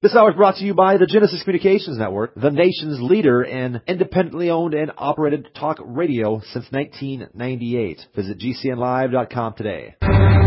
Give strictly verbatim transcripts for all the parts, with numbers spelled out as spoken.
This hour is brought to you by the Genesis Communications Network, the nation's leader in independently owned and operated talk radio since nineteen ninety-eight. Visit G C N live dot com today.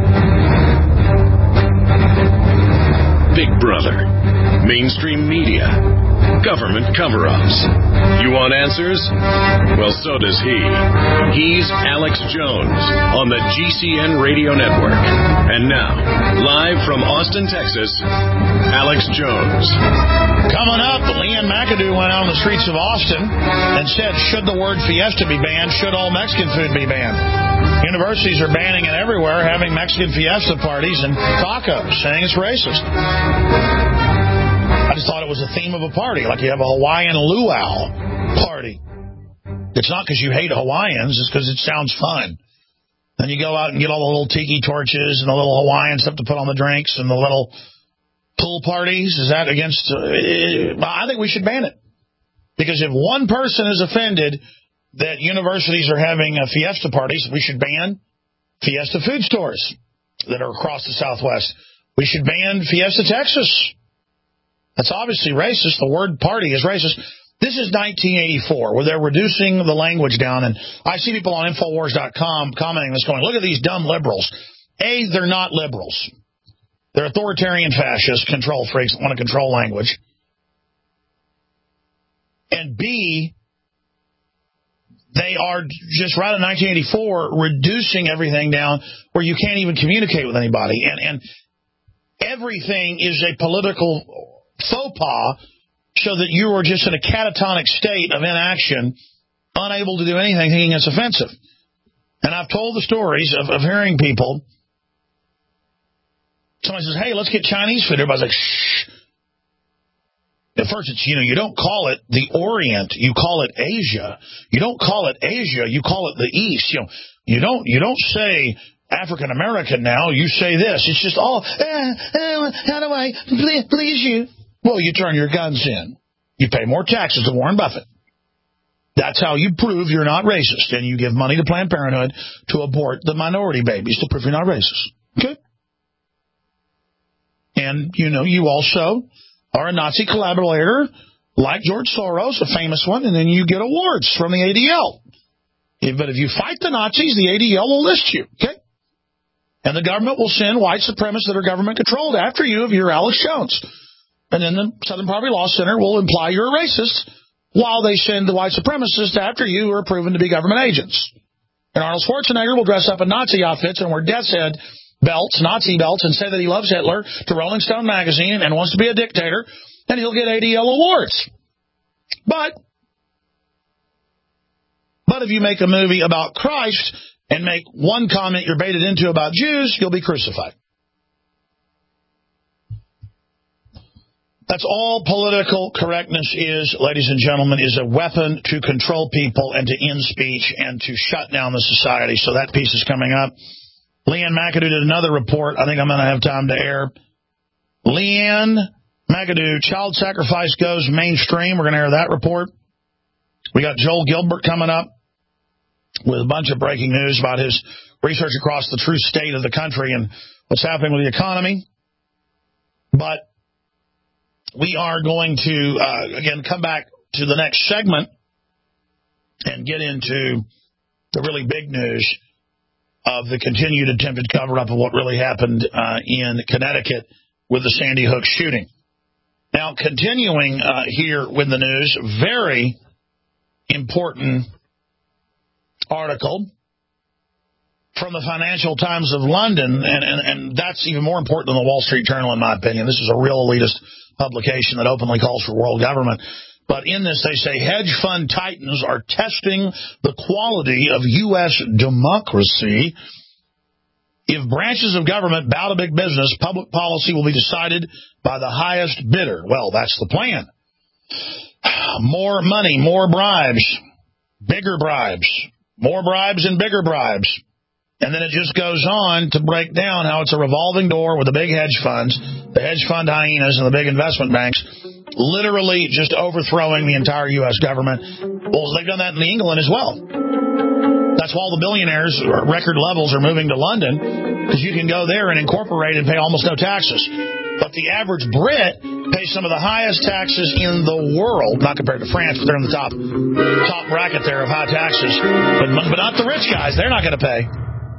Big Brother, mainstream media, government cover-ups. You want answers? Well, so does he. He's Alex Jones on the G C N Radio Network. And now, live from Austin, Texas, Alex Jones. Coming up, Leanne McAdoo went out on the streets of Austin and said, should the word fiesta be banned? Should all Mexican food be banned? Universities are banning it everywhere, having Mexican fiesta parties and tacos, saying it's racist. I just thought it was a theme of a party, like you have a Hawaiian luau party. It's not because you hate Hawaiians, it's because it sounds fun. Then you go out and get all the little tiki torches and the little Hawaiian stuff to put on the drinks and the little pool parties. Is that against... Uh, I think we should ban it. Because if one person is offended that universities are having uh, fiesta parties, we should ban Fiesta food stores that are across the Southwest. We should ban Fiesta Texas. That's obviously racist. The word party is racist. This is nineteen eighty-four, where they're reducing the language down. And I see people on Infowars dot com commenting this, going, look at these dumb liberals. A, they're not liberals. They're authoritarian fascists, control freaks, want to control language. And B, they are just right in nineteen eighty-four reducing everything down where you can't even communicate with anybody. And, and everything is a political faux pas so that you are just in a catatonic state of inaction, unable to do anything, thinking it's offensive. And I've told the stories of, of hearing people. Somebody says, hey, let's get Chinese food. Everybody's like, shh. At first, it's, you know, you don't call it the Orient, you call it Asia. You don't call it Asia, you call it the East. You know, you don't, you don't say African American now, you say this. It's just all, eh, eh, how do I please, please you? Well, you turn your guns in. You pay more taxes to Warren Buffett. That's how you prove you're not racist. And you give money to Planned Parenthood to abort the minority babies to prove you're not racist. Okay? And, you know, you also are a Nazi collaborator like George Soros, a famous one, and then you get awards from the A D L. But if you fight the Nazis, the A D L will list you. Okay? And the government will send white supremacists that are government-controlled after you if you're Alex Jones. And then the Southern Poverty Law Center will imply you're a racist while they send the white supremacists after you who are proven to be government agents. And Arnold Schwarzenegger will dress up in Nazi outfits and wear death's head belts, Nazi belts, and say that he loves Hitler to Rolling Stone magazine and wants to be a dictator, and he'll get A D L awards. But, but if you make a movie about Christ and make one comment you're baited into about Jews, you'll be crucified. That's all political correctness is, ladies and gentlemen, is a weapon to control people and to end speech and to shut down the society. So that piece is coming up. Leanne McAdoo did another report. I think I'm going to have time to air. Leanne McAdoo, child sacrifice goes mainstream. We're going to air that report. We got Joel Gilbert coming up with a bunch of breaking news about his research across the true state of the country and what's happening with the economy. But we are going to, uh, again, come back to the next segment and get into the really big news of the continued attempted cover-up of what really happened uh, in Connecticut with the Sandy Hook shooting. Now, continuing uh, here with the news, very important article from the Financial Times of London, and, and, and that's even more important than the Wall Street Journal, in my opinion. This is a real elitist publication that openly calls for world government. But in this, they say hedge fund titans are testing the quality of U S democracy. If branches of government bow to big business, public policy will be decided by the highest bidder. Well, that's the plan. More money, more bribes, bigger bribes, more bribes and bigger bribes. And then it just goes on to break down how it's a revolving door with the big hedge funds, the hedge fund hyenas, and the big investment banks, literally just overthrowing the entire U S government. Well, they've done that in England as well. That's why all the billionaires, record levels, are moving to London, because you can go there and incorporate and pay almost no taxes. But the average Brit pay some of the highest taxes in the world, not compared to France, but they're in the top top bracket there of high taxes. But, but not the rich guys. They're not going to pay.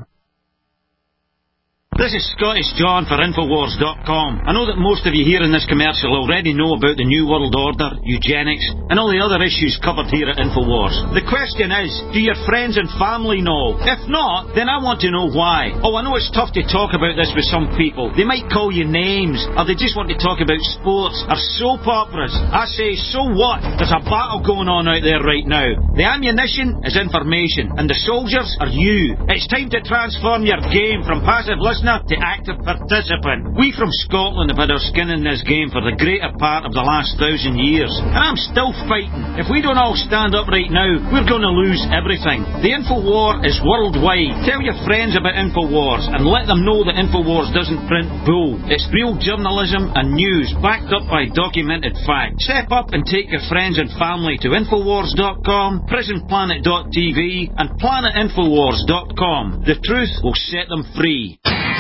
This is Scottish John for Infowars dot com. I know that most of you here in this commercial already know about the New World Order, eugenics, and all the other issues covered here at Infowars. The question is, do your friends and family know? If not, then I want to know why. Oh, I know it's tough to talk about this with some people. They might call you names, or they just want to talk about sports, or soap operas. I say, so what? There's a battle going on out there right now. The ammunition is information, and the soldiers are you. It's time to transform your game from passive listener to active participant. We from Scotland have had our skin in this game for the greater part of the last thousand years, and I'm still fighting. If we don't all stand up right now, we're going to lose everything. The Infowar is worldwide. Tell your friends about Infowars and let them know that Infowars doesn't print bull. It's real journalism and news backed up by documented fact. Step up and take your friends and family to Infowars dot com, Prison Planet dot T V, and Planet Infowars dot com. The truth will set them free.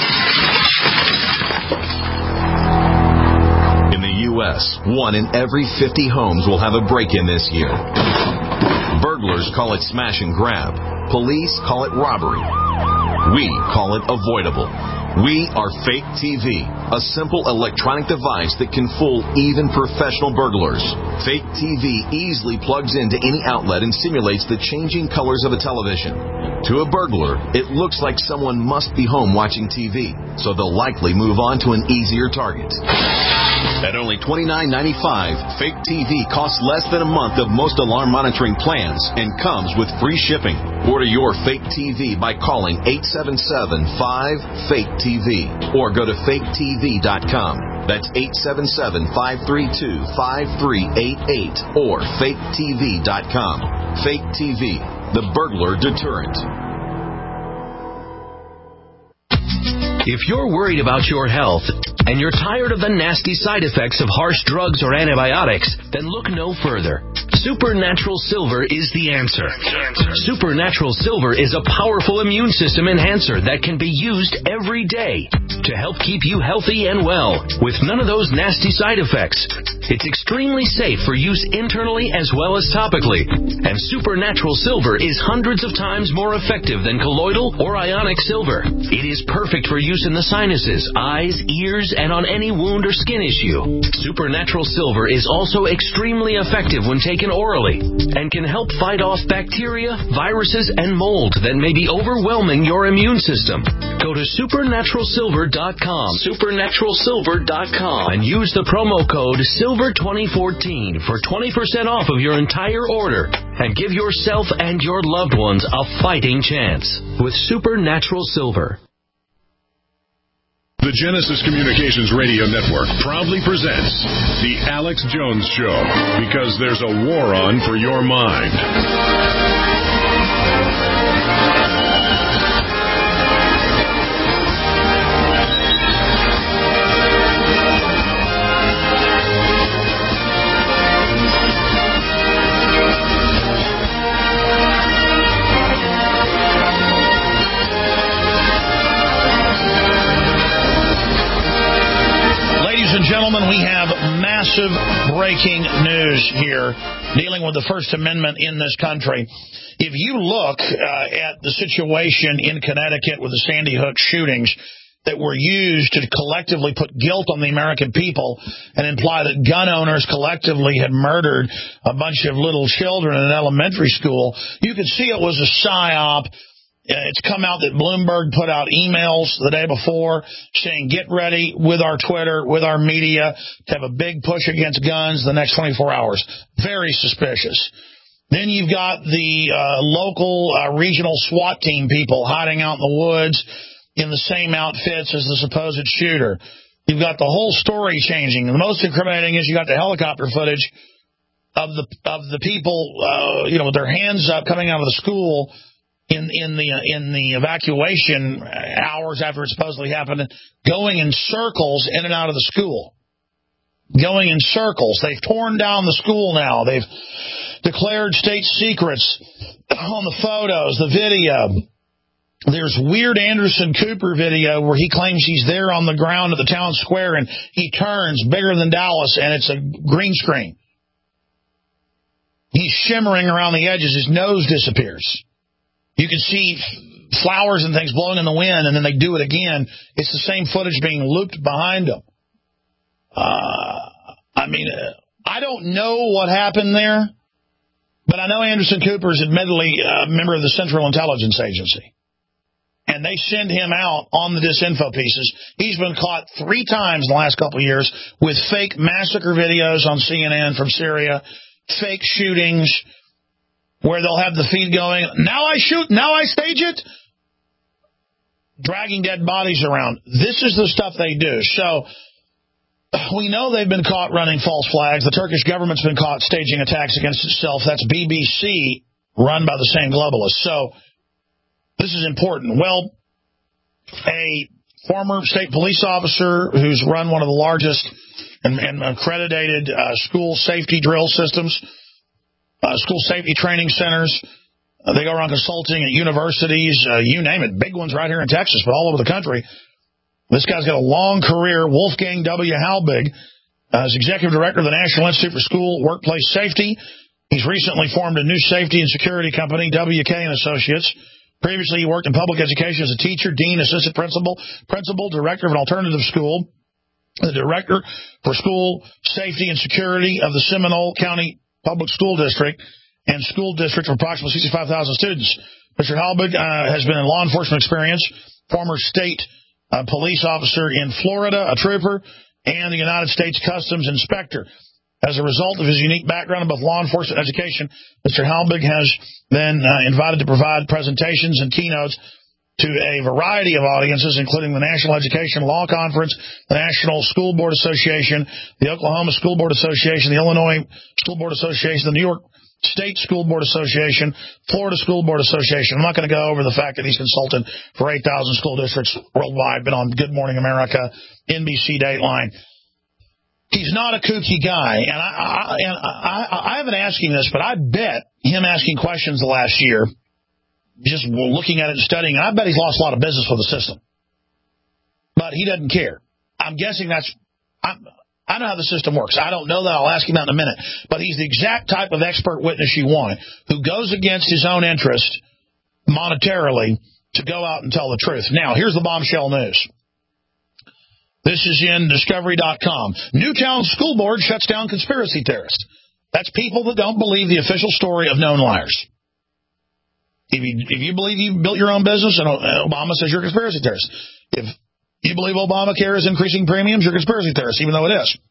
In the U S, one in every fifty homes will have a break-in this year. Burglars call it smash and grab. Police call it robbery. We call it avoidable. We are Fake T V, a simple electronic device that can fool even professional burglars. Fake T V easily plugs into any outlet and simulates the changing colors of a television. To a burglar, it looks like someone must be home watching T V, so they'll likely move on to an easier target. At only twenty-nine ninety-five, Fake T V costs less than a month of most alarm monitoring plans and comes with free shipping. Order your Fake T V by calling eight seven seven, five, fake T V or go to fake T V dot com. That's eight seven seven, five three two, five three eight eight or fake T V dot com. Fake T V, the burglar deterrent. If you're worried about your health and you're tired of the nasty side effects of harsh drugs or antibiotics, then look no further. Supernatural Silver is the answer. Supernatural Silver is a powerful immune system enhancer that can be used every day to help keep you healthy and well with none of those nasty side effects. It's extremely safe for use internally as well as topically, and Supernatural Silver is hundreds of times more effective than colloidal or ionic silver. It is perfect for use in the sinuses, eyes, ears, and on any wound or skin issue. Supernatural Silver is also extremely effective when taken orally and can help fight off bacteria, viruses, and mold that may be overwhelming your immune system. Go to supernatural silver dot com, supernatural silver dot com, and use the promo code silver twenty fourteen for twenty percent off of your entire order and give yourself and your loved ones a fighting chance with Supernatural Silver. The Genesis Communications Radio Network proudly presents The Alex Jones Show, because there's a war on for your mind. Gentlemen, we have massive breaking news here dealing with the First Amendment in this country. If you look uh, at the situation in Connecticut with the Sandy Hook shootings that were used to collectively put guilt on the American people and imply that gun owners collectively had murdered a bunch of little children in an elementary school, you could see it was a psyop. It's come out that Bloomberg put out emails the day before saying, get ready with our Twitter, with our media, to have a big push against guns the next twenty-four hours. Very suspicious. Then you've got the uh, local uh, regional SWAT team people hiding out in the woods in the same outfits as the supposed shooter. You've got the whole story changing. And the most incriminating is you got the helicopter footage of the of the people, uh, you know, with their hands up coming out of the school in in the in the evacuation hours after it supposedly happened, going in circles in and out of the school. Going in circles. They've torn down the school now. They've declared state secrets on the photos, the video. There's weird Anderson Cooper video where he claims he's there on the ground at the town square and he turns bigger than Dallas and it's a green screen. He's shimmering around the edges. His nose disappears. You can see flowers and things blowing in the wind, and then they do it again. It's the same footage being looped behind them. Uh, I mean, uh, I don't know what happened there, but I know Anderson Cooper is admittedly a member of the Central Intelligence Agency. And they send him out on the disinfo pieces. He's been caught three times in the last couple of years with fake massacre videos on C N N from Syria, fake shootings, where they'll have the feed going, now I shoot, now I stage it, dragging dead bodies around. This is the stuff they do. So we know they've been caught running false flags. The Turkish government's been caught staging attacks against itself. That's B B C, run by the same globalists. So this is important. Well, a former state police officer who's run one of the largest and, and accredited uh, school safety drill systems, uh, school safety training centers. Uh, they go around consulting at universities, uh, you name it, big ones right here in Texas, but all over the country. This guy's got a long career. Wolfgang W. Halbig uh, is executive director of the National Institute for School Workplace Safety. He's recently formed a new safety and security company, W K and Associates. Previously, he worked in public education as a teacher, dean, assistant principal, principal, director of an alternative school, the director for school safety and security of the Seminole County Public School District and school district of approximately sixty-five thousand students. Mister Halbig uh, has been in law enforcement experience, former state uh, police officer in Florida, a trooper, and the United States Customs inspector. As a result of his unique background in both law enforcement and education, Mister Halbig has been uh, invited to provide presentations and keynotes to a variety of audiences, including the National Education Law Conference, the National School Board Association, the Oklahoma School Board Association, the Illinois School Board Association, the New York State School Board Association, Florida School Board Association. I'm not going to go over the fact that he's consulted for eight thousand school districts worldwide, been on Good Morning America, N B C Dateline. He's not a kooky guy, and I, I, and I, I haven't asked him this, but I bet him asking questions the last year, just looking at it and studying, I bet he's lost a lot of business with the system. But he doesn't care. I'm guessing that's... I'm, I know how the system works. I don't know that. I'll ask him that in a minute. But he's the exact type of expert witness you want, who goes against his own interest monetarily to go out and tell the truth. Now, here's the bombshell news. This is in Discovery dot com. Newtown School Board shuts down conspiracy theorists. That's people that don't believe the official story of known liars. If you, if you believe you built your own business and Obama says you're a conspiracy theorist. If you believe Obamacare is increasing premiums, you're a conspiracy theorist, even though it is.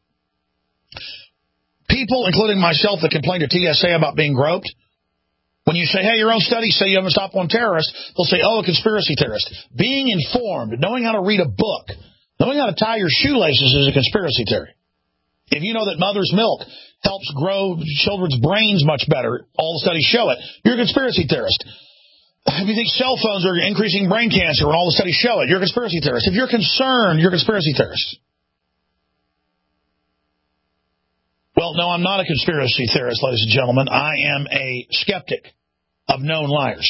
People, including myself, that complain to T S A about being groped, when you say, hey, your own studies say you haven't stopped one terrorist, they'll say, oh, a conspiracy theorist. Being informed, knowing how to read a book, knowing how to tie your shoelaces is a conspiracy theory. If you know that mother's milk helps grow children's brains much better, all the studies show it, you're a conspiracy theorist. If you think cell phones are increasing brain cancer and all the studies show it, you're a conspiracy theorist. If you're concerned, you're a conspiracy theorist. Well, no, I'm not a conspiracy theorist, ladies and gentlemen. I am a skeptic of known liars.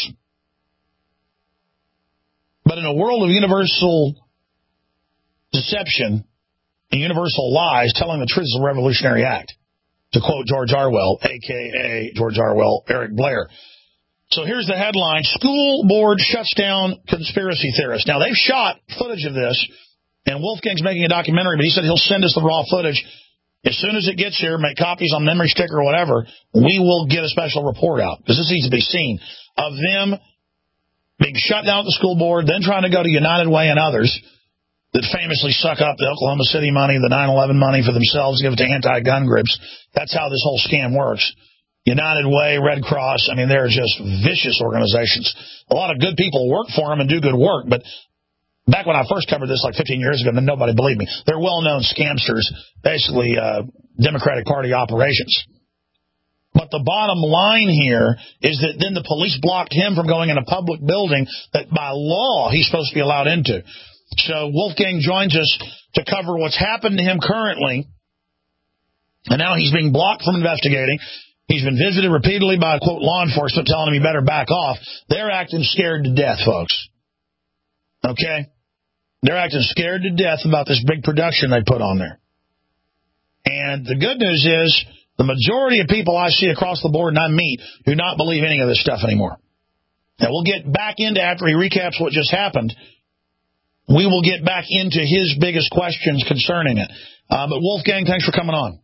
But in a world of universal deception and universal lies, telling the truth is a revolutionary act, to quote George Orwell, a k a. George Orwell, Eric Blair. So here's the headline: School Board shuts down conspiracy theorists. Now, they've shot footage of this, and Wolfgang's making a documentary, but he said he'll send us the raw footage. As soon as it gets here, make copies on memory stick or whatever, we will get a special report out, because this needs to be seen, of them being shut down at the school board, then trying to go to United Way and others that famously suck up the Oklahoma City money, the nine eleven money for themselves, give it to anti-gun groups. That's how this whole scam works. United Way, Red Cross, I mean, they're just vicious organizations. A lot of good people work for them and do good work, but back when I first covered this like fifteen years ago, nobody believed me. They're well-known scamsters, basically uh, Democratic Party operations. But the bottom line here is that then the police blocked him from going in a public building that by law he's supposed to be allowed into. So Wolfgang joins us to cover what's happened to him currently, and now he's being blocked from investigating. He's been visited repeatedly by, quote, law enforcement telling him he better back off. They're acting scared to death, folks. Okay? They're acting scared to death about this big production they put on there. And the good news is the majority of people I see across the board and I meet do not believe any of this stuff anymore. Now, we'll get back into, after he recaps what just happened, we will get back into his biggest questions concerning it. Uh, but Wolfgang, thanks for coming on.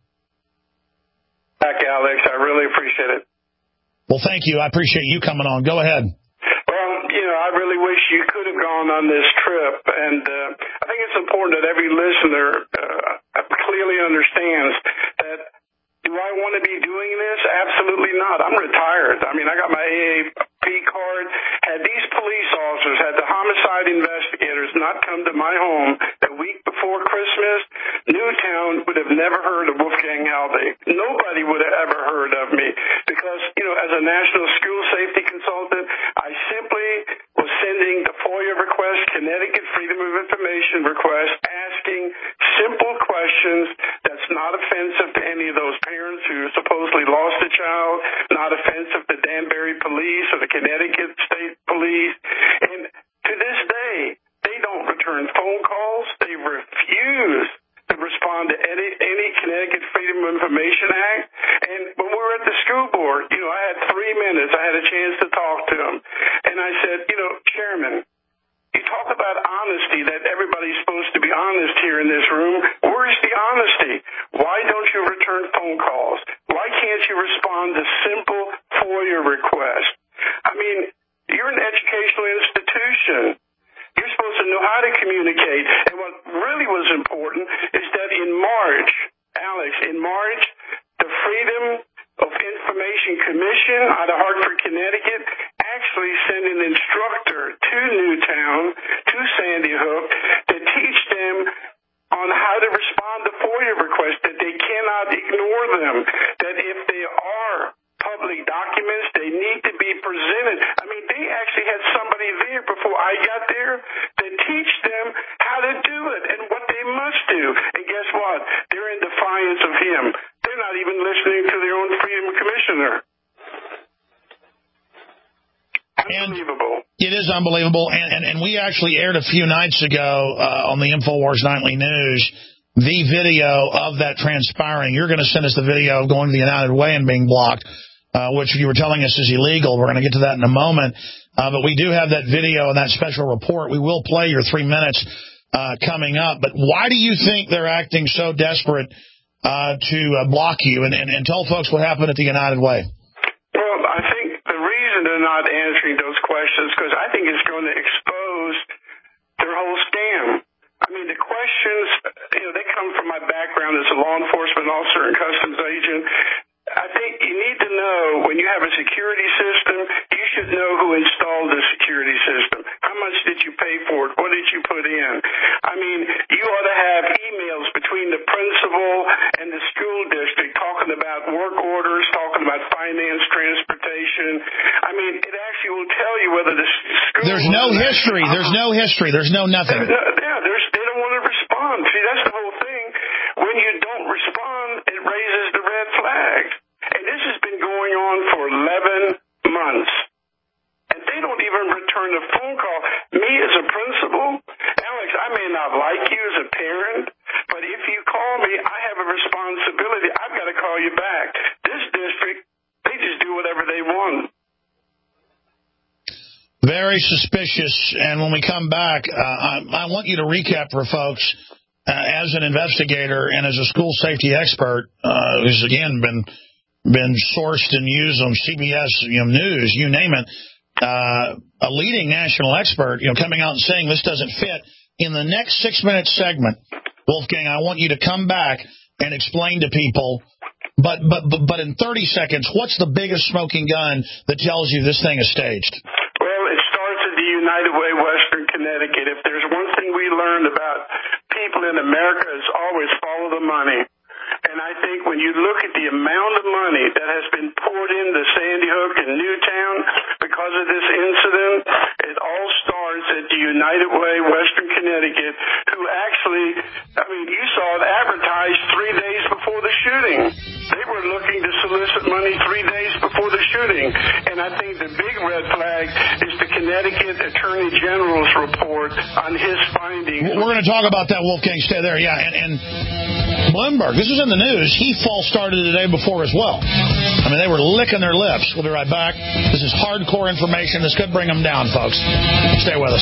Back, Alex. I really appreciate it. Well, thank you. I appreciate you coming on. Go ahead. Well, you know, I really wish you could have gone on this trip. And uh, I think it's important that every listener uh, clearly understands that, do I want to be doing this? Absolutely not. I'm retired. I mean, I got my A A P card. Had these police officers, had the homicide investigators not come to my home the week before Christmas, Newtown would have never heard of Wolfgang Halbig. Nobody would have ever heard of me because, you know, as a national school safety consultant, I simply was sending the FOIA request, Connecticut Freedom of Information request, asking simple questions that's not offensive to any of those parents who supposedly lost a child, not offensive to Danbury Police or the Connecticut State Police. And to this day, they don't return phone calls. They refuse to respond to any, any Connecticut Freedom of Information Act. And when we were at the school board, you know, I had three minutes. I had a chance to talk to them. And I said, you know, Chairman, you talk about honesty, that everybody's supposed to be honest here in this room. Where's the honesty? Why don't you return phone calls? Why can't you respond to simple FOIA requests? I mean, you're an educational institution. You're supposed to know how to communicate. And what really was important is that in March, Alex, in March, the Freedom of Information Commission out of Hartford, Connecticut, actually sent an instructor to Newtown, to Sandy Hook, to teach them on how to respond to FOIA requests, that they cannot ignore them, that if they are public documents, they need to be presented. I mean, they actually had somebody there before I got there to teach them how to do it and what they must do. And guess what? They're in defiance of him. They're not even listening to their own Freedom Commissioner. Unbelievable. And it is unbelievable. And, and, and we actually aired a few nights ago uh, on the InfoWars Nightly News the video of that transpiring. You're going to send us the video of going to the United Way and being blocked, uh, which you were telling us is illegal. We're going to get to that in a moment. Uh, but we do have that video and that special report. We will play your three minutes uh, coming up. But why do you think they're acting so desperate uh, to uh, block you? And, and, and tell folks what happened at the United Way. Well, I think the reason they're not answering those questions, because I think it's going to expose their whole scam. I mean, the questions, you know, they come from my background as a law enforcement officer and customs agent. I think you need to know, when you have a security system, you should know who installed the security system. How much did you pay for it? What did you put in? I mean, you ought to have emails between the principal and the school district talking about work orders, talking about finance, transportation. I mean, it actually will tell you whether the school... There's no history. There's no history. There's no nothing. No, yeah, there's, they don't want to respond. See, that's the whole thing. When you don't respond, it raises the red flags. And this has been going on for eleven months. And they don't even return a phone call. Me as a principal, Alex, I may not like you as a parent, but if you call me, I have a responsibility. I've got to call you back. This district, they just do whatever they want. Very suspicious. And when we come back, uh, I, I want you to recap for folks, uh, as an investigator and as a school safety expert, uh, who's, again, been been sourced and used on C B S you know, News, you name it, uh, a leading national expert, you know, coming out and saying this doesn't fit. In the next six-minute segment, Wolfgang, I want you to come back and explain to people, but, but, but, but in thirty seconds, what's the biggest smoking gun that tells you this thing is staged? Well, it starts at the United Way, Western Connecticut. If there's one thing we learned about people in America, is always follow the money. And I think when you look at the amount of money that has been poured into Sandy Hook and Newtown because of this incident, it all starts at the United Way, Western Connecticut, who actually, I mean, you saw it advertised three days before the shooting. They were looking to solicit money money three days before the shooting. And I think the big red flag is the Connecticut Attorney General's report on his findings. We're going to talk about that, Wolfgang. Stay there. Yeah, and, and Bloomberg, this was in the news. He false started the day before as well. I mean, they were licking their lips. We'll be right back. This is hardcore information. This could bring them down, folks. Stay with us.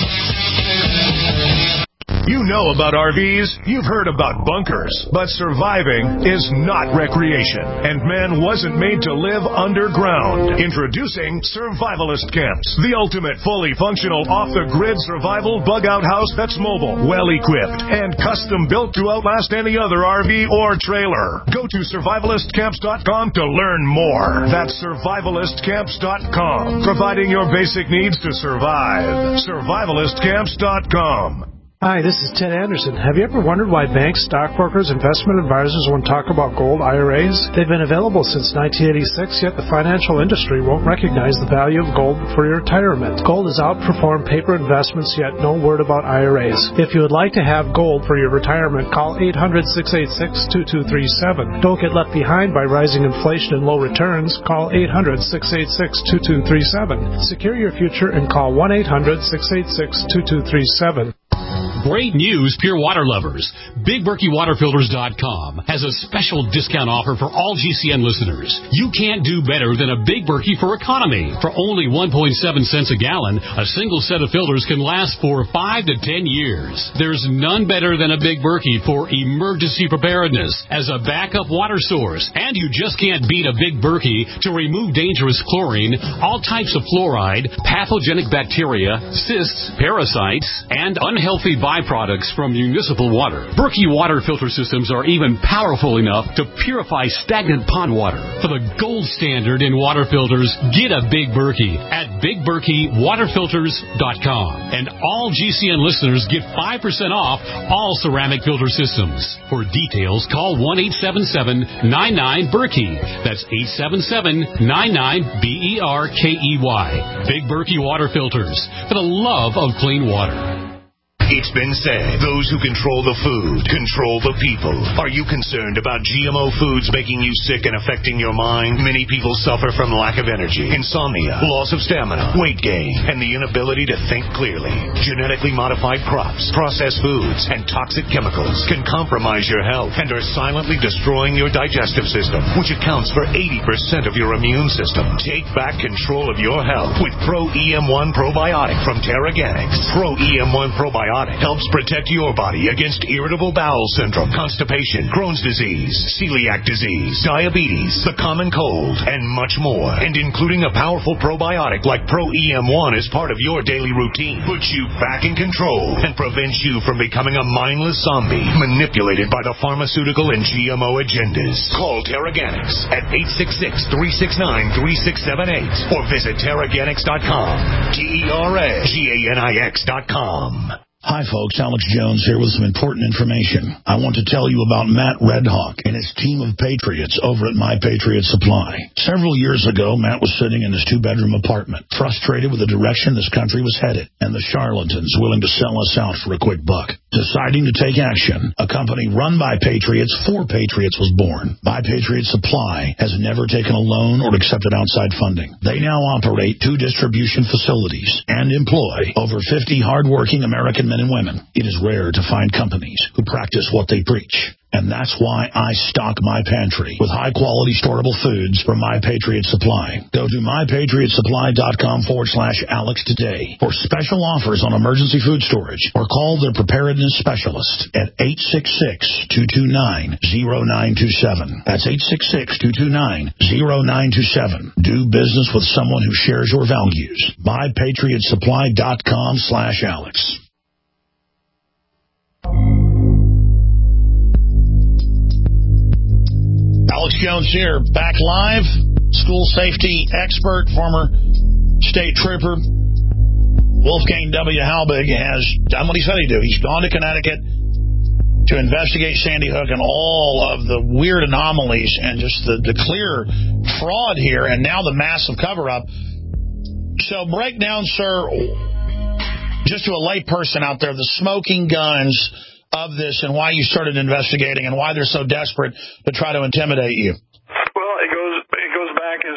You know about R Vs, you've heard about bunkers, but surviving is not recreation, and man wasn't made to live underground. Introducing Survivalist Camps, the ultimate fully functional off-the-grid survival bug-out house that's mobile, well-equipped, and custom-built to outlast any other R V or trailer. Go to survivalist camps dot com to learn more. That's survivalist camps dot com, providing your basic needs to survive. survivalist camps dot com. Hi, this is Ted Anderson. Have you ever wondered why banks, stockbrokers, investment advisors won't talk about gold I R As? They've been available since nineteen eighty-six, yet the financial industry won't recognize the value of gold for your retirement. Gold has outperformed paper investments, yet no word about I R As. If you would like to have gold for your retirement, call eight hundred, six eight six, two two three seven. Don't get left behind by rising inflation and low returns. Call eight hundred, six eight six, two two three seven. Secure your future and call one eight hundred, six eight six, two two three seven. Great news, pure water lovers. Big Berkey Water Filters dot com has a special discount offer for all G C N listeners. You can't do better than a Big Berkey for economy. For only one point seven cents a gallon, a single set of filters can last for five to ten years. There's none better than a Big Berkey for emergency preparedness as a backup water source. And you just can't beat a Big Berkey to remove dangerous chlorine, all types of fluoride, pathogenic bacteria, cysts, parasites, and unhealthy byproducts from municipal water. Berkey water filter systems are even powerful enough to purify stagnant pond water. For the gold standard in water filters, get a Big Berkey at Big Berkey Water Filters dot com. And all G C N listeners get five percent off all ceramic filter systems. For details, call one eight seven seven, nine nine, Berkey. That's eight seven seven, nine nine, B E R K E Y. Big Berkey Water Filters, for the love of clean water. It's been said, those who control the food control the people. Are you concerned about G M O foods making you sick and affecting your mind? Many people suffer from lack of energy, insomnia, loss of stamina, weight gain, and the inability to think clearly. Genetically modified crops, processed foods, and toxic chemicals can compromise your health and are silently destroying your digestive system, which accounts for eighty percent of your immune system. Take back control of your health with Pro E M one Probiotic from Terraganics. Pro E M one Probiotic helps protect your body against irritable bowel syndrome, constipation, Crohn's disease, celiac disease, diabetes, the common cold, and much more. And including a powerful probiotic like Pro E M one as part of your daily routine puts you back in control and prevents you from becoming a mindless zombie manipulated by the pharmaceutical and G M O agendas. Call Terraganics at eight six six, three six nine, three six seven eight or visit Terraganics dot com. T E R A G A N I X dot com. Hi, folks. Alex Jones here with some important information. I want to tell you about Matt Redhawk and his team of patriots over at My Patriot Supply. Several years ago, Matt was sitting in his two-bedroom apartment, frustrated with the direction this country was headed, and the charlatans willing to sell us out for a quick buck. Deciding to take action, a company run by patriots for patriots was born. My Patriot Supply has never taken a loan or accepted outside funding. They now operate two distribution facilities and employ over fifty hardworking American men and women. It is rare to find companies who practice what they preach. And that's why I stock my pantry with high-quality storable foods from My Patriot Supply. Go to my patriot supply dot com forward slash Alex today for special offers on emergency food storage or call their preparedness specialist at eight six six, two two nine, zero nine two seven. That's eight six six, two two nine, zero nine two seven. Do business with someone who shares your values. my patriot supply dot com slash Alex. Alex Jones here, back live. School safety expert, former state trooper, Wolfgang W. Halbig has done what he said he'd do. He's gone to Connecticut to investigate Sandy Hook and all of the weird anomalies and just the, the clear fraud here and now the massive cover-up. So break down, sir, just to a lay person out there, the smoking guns of this and why you started investigating and why they're so desperate to try to intimidate you. Well, it goes it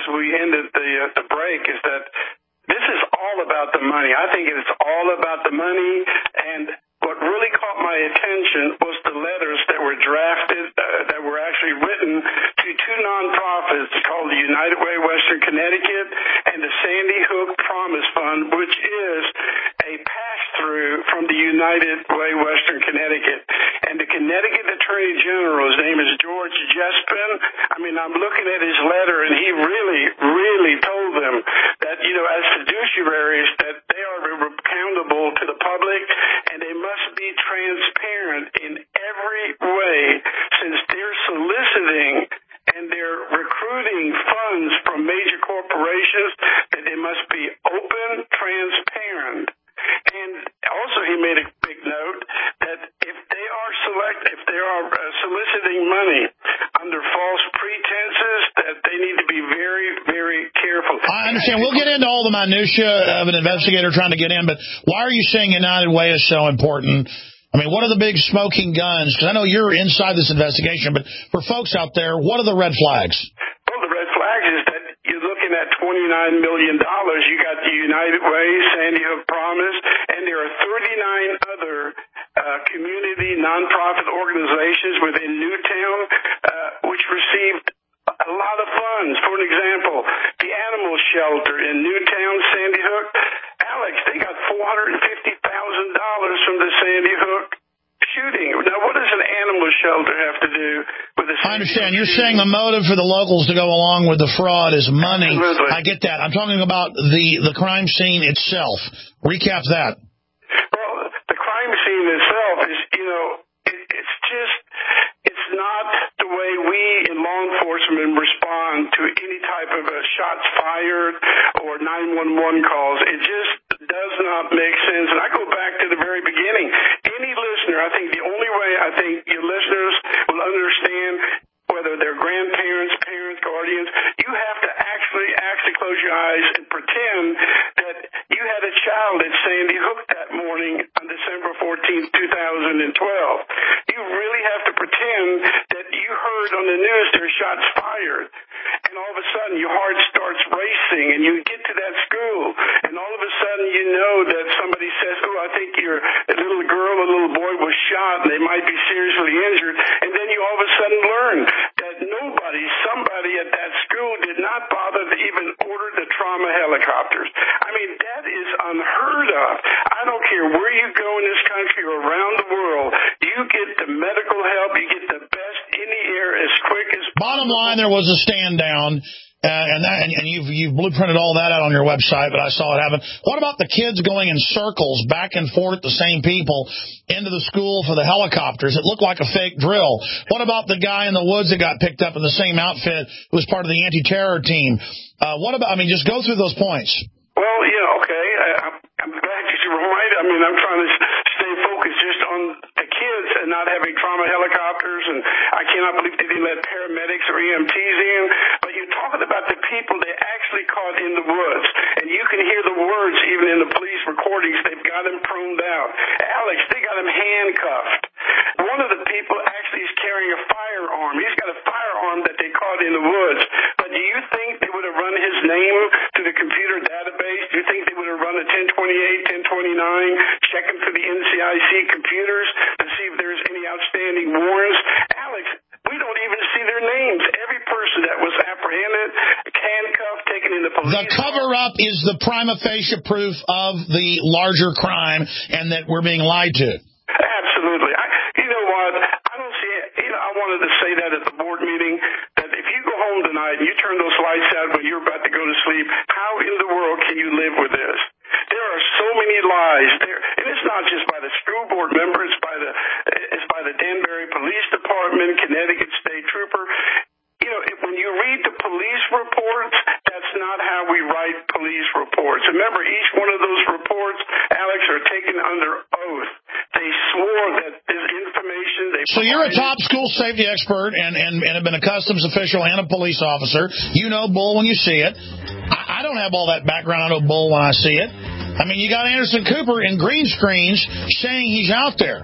we ended the uh, the break is that this is all about the money. I think it's all about the money, and what really caught my attention was the letters that were drafted, uh, that were actually written to two nonprofits called the United Way Western Connecticut and the Sandy Hook Promise Fund, which is a pass-through from the United Way Western Connecticut. And the Connecticut Attorney General, his name is George Jespin. I mean, I'm looking at his letter, and he really, really told them that, you know, as fiduciaries, that they are accountable to the public, and they must be transparent in every way, since they're soliciting and they're recruiting funds from major corporations, that they must be open, transparent. And also he made a big note that if they are select, if they are uh, soliciting money under false pretenses, that they need to be very, very careful. I understand. We'll get into all the minutia of an investigator trying to get in, but why are you saying United Way is so important? I mean, what are the big smoking guns? Because I know you're inside this investigation, but for folks out there, what are the red flags? Well, the red flags is that you're looking at twenty-nine million dollars. You got the United Way, Sandy Hook Promise, and there are thirty-nine other uh, community nonprofit organizations within Newtown uh, which received a lot of funds. For an example, the Animal Shelter in Newtown, Sandy Hook, Alex, they got four hundred fifty thousand dollars from the Sandy Hook shooting. Now, what does an animal shelter have to do with the Sandy I understand. Hook You're shooting? saying the motive for the locals to go along with the fraud is money. Absolutely. I get that. I'm talking about the, the crime scene itself. Recap that. Well, the crime scene itself is, you know, it, it's just, it's not the way we in law enforcement respond to any type of a shots fired or nine one one calls. It just does not make sense. And I go back to the very beginning. Any listener, I think the only way I think your listeners will understand, whether they're grandparents, parents, guardians, you have to actually actually close your eyes and pretend that you had a child at Sandy Hook that morning on December fourteenth, two thousand twelve. You really have to pretend that you heard on the news there were shots fired, and all of a sudden your heart starts racing, and you get to that school, and all of a sudden you know that somebody says, oh, I think your little girl or little boy was shot, and they might be seriously injured, and then you all of a sudden learn that nobody, somebody at that school did not bother to even order the trauma helicopters. I mean, that is unheard of. I don't care where you go in this country or around the world, you get the medical help, you get the best in the air as quick as possible. Bottom line, there was a stand down. Uh, and that, and, and you've, you've blueprinted all that out on your website, but I saw it happen. What about the kids going in circles back and forth, the same people, into the school for the helicopters? It looked like a fake drill. What about the guy in the woods that got picked up in the same outfit who was part of the anti-terror team? Uh, what about, I mean, just go through those points. Well, yeah, okay. I, I'm, I'm glad that you were right. I mean, I'm trying to stay focused just on the kids and not having trauma helicopters, and I cannot believe they didn't let paramedics or E M Ts in. But you're talking about the people they actually caught in the woods, and you can hear the words even in the police recordings. They've got him pruned out. Alex, they got him handcuffed. One of the people actually is carrying a firearm. He's got a firearm that they caught in the woods. But do you think they would have run his name to the computer database? Do you think they would have run a ten twenty-eight, ten twenty-nine, checking for the N C I C computers to see if there's any outstanding warrants? Alex, we don't even see their names. Every person that was apprehended, handcuffed, taken into police. The cover-up is the prima facie proof of the larger crime and that we're being lied to. Absolutely. I, you know what? I don't see it. You know, I wanted to say that at the board meeting, that if you go home tonight and you turn those lights out when you're about to go to sleep, how in the world can you live with this? There are so many lies there, and it's not just by the school board member. It's by the it's by the Danbury Police Department, Connecticut State Trooper. You know, if, when you read the police reports, that's not how we write police reports. Remember, each one of those reports, Alex, are taken under oath. They swore that this information they So provided. you're a top school safety expert and, and, and have been a customs official and a police officer. You know bull when you see it. I, I don't have all that background. I know bull when I see it. I mean, you got Anderson Cooper in green screens saying he's out there.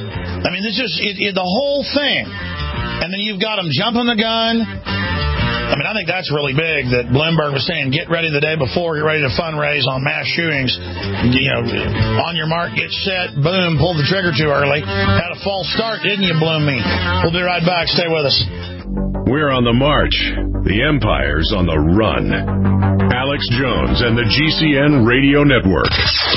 I mean, this is it, it, the whole thing. And then you've got him jumping the gun. I mean, I think that's really big that Bloomberg was saying, get ready the day before, get ready to fundraise on mass shootings. You know, on your mark, get set, boom, pulled the trigger too early. Had a false start, didn't you, Bloom me? We'll be right back. Stay with us. We're on the march. The empire's on the run. Alex Jones and the G C N Radio Network.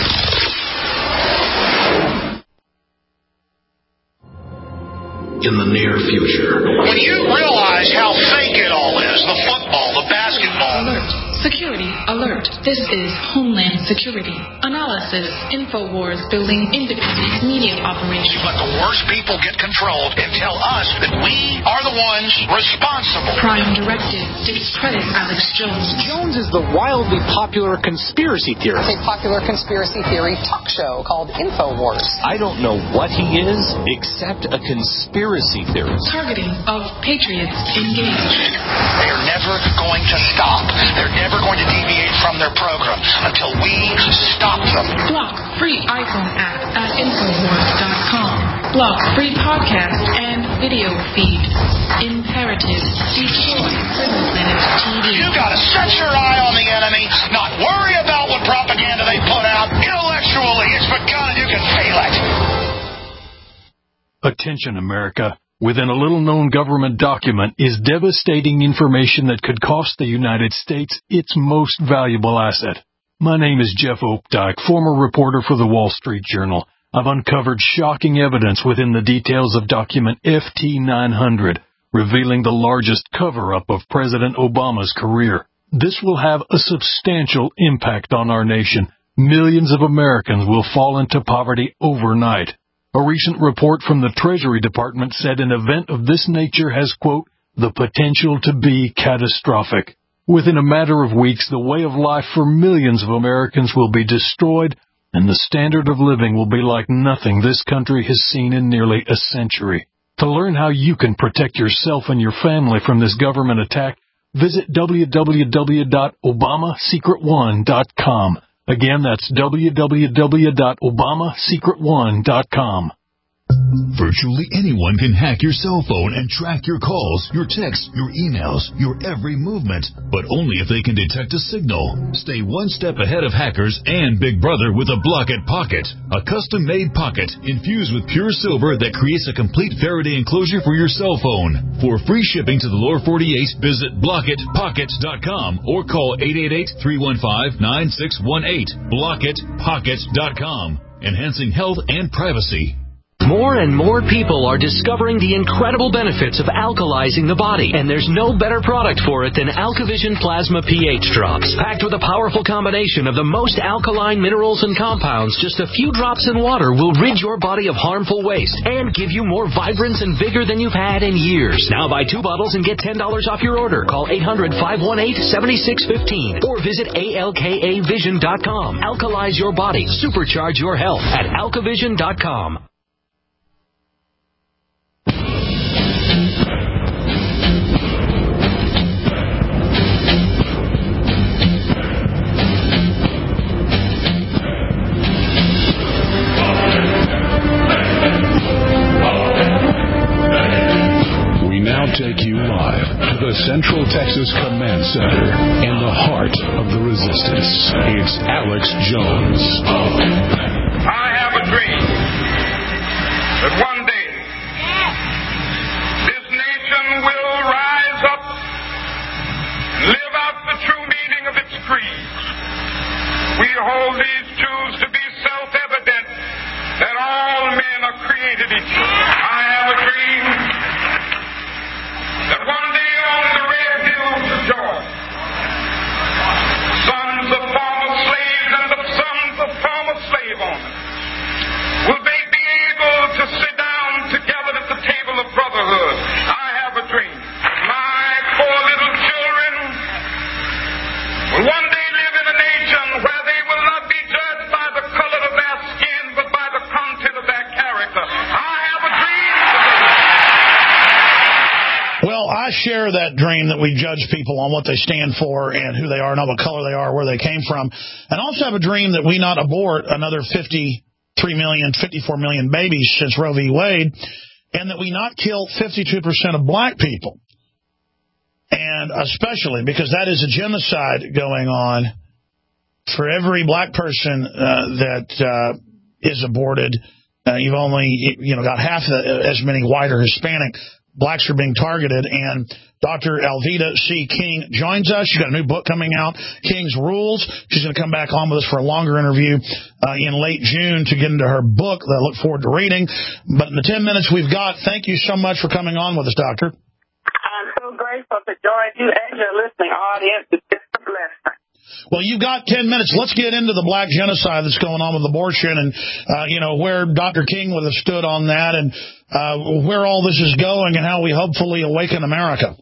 In the near future. When you realize how fake it all is, the football, the basketball. Alert. Security alert. This is Homeland Security. Analysis. InfoWars building independent media operation. Let the worst people get control and tell us that we are the ones responsible. Prime directive. Discredit Alex Jones. Jones is the wildly popular conspiracy theorist. A popular conspiracy theory talk show called InfoWars. I don't know what he is except a conspiracy theorist. Targeting of patriots engaged. They're never going to stop. They're never going to deviate from their program until we stop them. Block free iPhone app at Infowars dot com. Block free podcast and video feed. Imperative. Destroy Prison Planet T V. You gotta set your eye on the enemy, not worry about what propaganda they put out. Intellectually, it's begun and you can feel it. Attention, America. Within a little-known government document is devastating information that could cost the United States its most valuable asset. My name is Jeff Opdyke, former reporter for the Wall Street Journal. I've uncovered shocking evidence within the details of document F T nine hundred, revealing the largest cover-up of President Obama's career. This will have a substantial impact on our nation. Millions of Americans will fall into poverty overnight. A recent report from the Treasury Department said an event of this nature has, quote, the potential to be catastrophic. Within a matter of weeks, the way of life for millions of Americans will be destroyed, and the standard of living will be like nothing this country has seen in nearly a century. To learn how you can protect yourself and your family from this government attack, visit w w w dot obama secret one dot com. Again, that's w w w dot obama secret one dot com. Virtually anyone can hack your cell phone and track your calls, your texts, your emails, your every movement, but only if they can detect a signal. Stay one step ahead of hackers and Big Brother with a Blockit Pocket, a custom-made pocket infused with pure silver that creates a complete Faraday enclosure for your cell phone. For free shipping to the lower forty-eight, visit blockit pockets dot com or call eight eight eight, three one five, nine six one eight. blockit pockets dot com, enhancing health and privacy. More and more people are discovering the incredible benefits of alkalizing the body, and there's no better product for it than AlkaVision Plasma pH Drops. Packed with a powerful combination of the most alkaline minerals and compounds, just a few drops in water will rid your body of harmful waste and give you more vibrance and vigor than you've had in years. Now buy two bottles and get ten dollars off your order. Call eight hundred, five one eight, seven six one five or visit A L K A vision dot com. Alkalize your body. Supercharge your health at alka vision dot com. Take you live to the Central Texas Command Center in the heart of the resistance. It's Alex Jones. I have a dream that one day this nation will rise up and live out the true meaning of its creed. We hold these truths to be self-evident that all men are created equal. I have a dream that one day on the red hills of Georgia, sons of former slaves and the sons of former slave owners will they be able to sit down together at the table of brotherhood. I have a dream. My four little children will one day live in a nation where they will not be judged by the color of their skin, but by the content of their character. I have a dream. Well, I share that dream that we judge people on what they stand for and who they are, not what color they are, where they came from. And I also have a dream that we not abort another fifty-three million, fifty-four million babies since Roe v. Wade, and that we not kill fifty-two percent of black people. And especially because that is a genocide going on. For every black person uh, that uh, is aborted, uh, you've only you know got half the, as many white or Hispanic. Blacks are being targeted, and Doctor Alveda C. King joins us. She's got a new book coming out, King's Rules. She's going to come back on with us for a longer interview uh, in late June to get into her book that I look forward to reading. But in the ten minutes we've got, thank you so much for coming on with us, Doctor. I'm so grateful to join you and your listening audience. It's just a blessing. Well, you've got ten minutes. Let's get into the black genocide that's going on with abortion and, uh, you know, where Doctor King would have stood on that and uh, where all this is going and how we hopefully awaken America.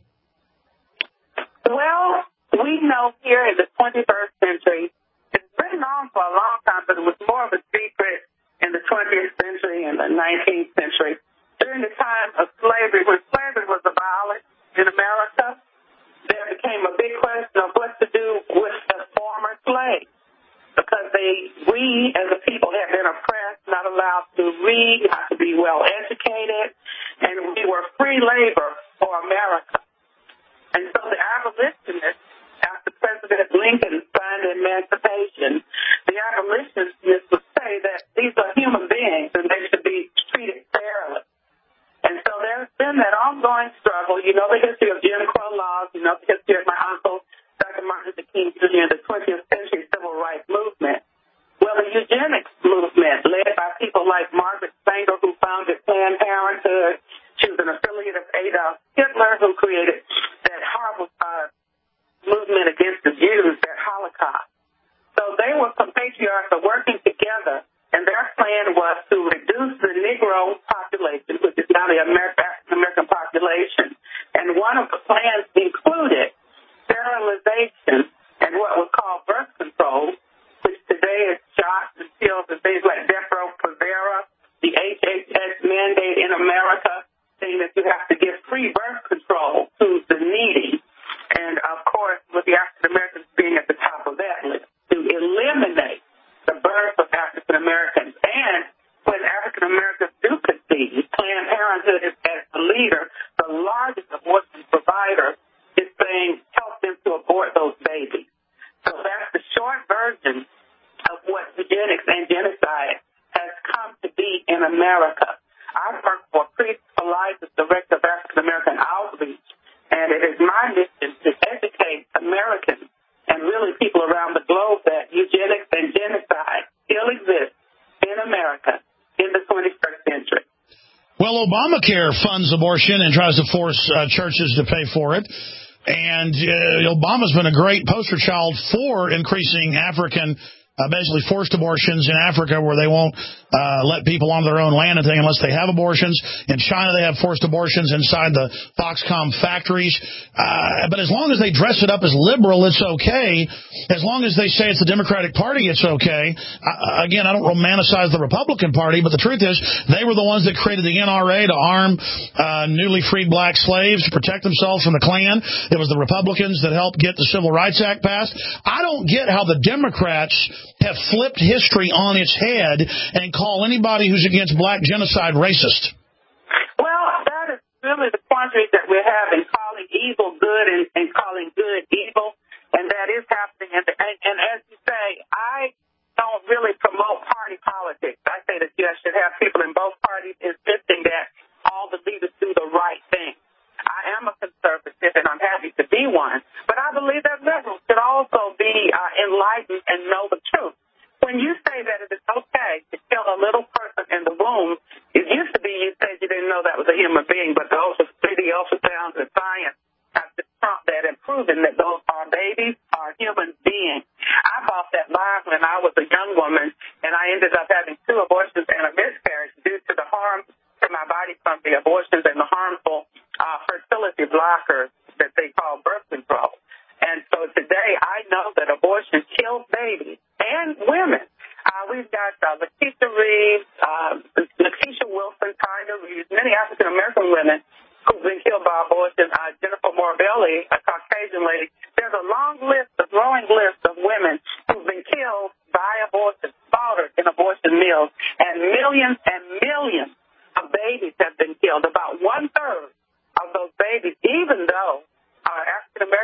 Well, we know here in the twenty-first century, it's been on for a long time, but it was more of a secret in the twentieth century and the nineteenth century. During the time of slavery, when slavery was abolished in America, there became a big question of what to do with the former slaves, because they, we as a people had been oppressed, not allowed to read, not to be well educated, and we were free labor for America. And so the abolitionists, after President Lincoln signed the Emancipation, the abolitionists would say that these are human beings and they should be treated fairly. And so there's been that ongoing struggle. You know the history of Jim Crow laws. You know the history of my uncle, Doctor Martin Luther King Junior, the twentieth century civil rights movement. Well, the eugenics movement, led by people like Margaret Sanger, who founded Planned Parenthood. She was an affiliate of Adolf Hitler, who created that horrible uh, movement against the Jews, that Holocaust. So they were compatriots are working together. And their plan was to reduce the Negro population, which is now the African American population. And one of the plans included sterilization and what was called birth control, which today is shots and pills and things like Depo-Provera, the H H S mandate in America, saying that you have to give free birth control to the needy. And, of course, with the African Americans being at the top of that list, to eliminate the birth of African Americans. And when African Americans do conceive, Planned Parenthood is as the leader, the largest abortion provider, is saying help them to abort those babies. So that's the short version of what eugenics and genocide has come to be in America. I work for Priests for Life as Director of African American Outreach, and it is my mission to educate Americans and really people around the globe that eugenics and genocide still exist in America in the twenty-first century. Well, Obamacare funds abortion and tries to force uh, churches to pay for it. And uh, Obama's been a great poster child for increasing African Uh, basically forced abortions in Africa where they won't uh, let people on their own land and thing unless they have abortions. In China, they have forced abortions inside the Foxconn factories. Uh, but as long as they dress it up as liberal, it's okay. As long as they say it's the Democratic Party, it's okay. Uh, again, I don't romanticize the Republican Party, but the truth is they were the ones that created the N R A to arm uh, newly freed black slaves to protect themselves from the Klan. It was the Republicans that helped get the Civil Rights Act passed. I don't get how the Democrats have flipped history on its head and call anybody who's against black genocide racist. Well, that is really the quandary that we're having, calling evil good and, and calling good evil, and that is happening. And, and, and as you say, I don't really promote party politics. I say that you should have people in both parties insisting that all the leaders do the right thing. I am a conservative, and I'm happy to be one, but I believe that liberals should also be uh, enlightened and know the truth. When you say that it is okay to kill a little person in the womb, it used to be you said you didn't know that was a human being, but the three D ultrasounds and science have to trump that and proven that those are babies, are human beings. I bought that lie when I was a young woman, and I ended up having two abortions and a miscarriage due to the harm to my body from the abortions and the harmful uh, fertility blockers that they call birth control. And so today I know that abortion kills babies and women. Uh, we've got uh, Lakeisha Reeves, uh, Lakeisha Wilson, Tiger Reeves, many African-American women who've been killed by abortion. Uh, Jennifer Morbelli, a Caucasian lady. There's a long list, a growing list of women who've been killed by abortion, slaughtered in abortion mills, and millions and millions of babies have been killed. About one-third of those babies, even though uh,